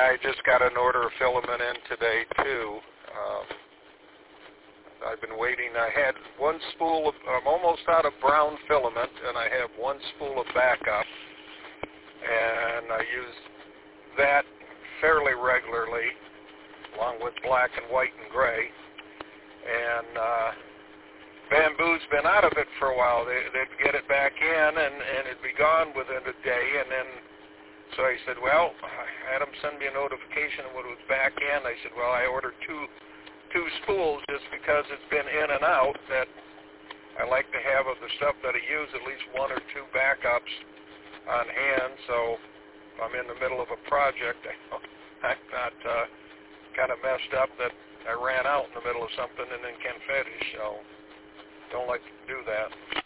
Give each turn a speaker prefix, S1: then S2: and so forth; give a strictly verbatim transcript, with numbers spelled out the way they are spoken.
S1: I just got an order of filament in today, too. Um, I've been waiting. I had one spool of, I'm almost out of brown filament, and I have one spool of backup. And I use that fairly regularly, along with black and white and gray. And uh, Bamboo's been out of it for a while. They, they'd get it back in, and, and it'd be gone within a day. And then, so I said, well, I had them send me a notification when it was back in. I said, well, I ordered two two spools just because it's been in and out, that I like to have of the stuff that I use at least one or two backups on hand, so if I'm in the middle of a project, I'm not uh, kind of messed up that I ran out in the middle of something and then can't finish, so don't like to do that.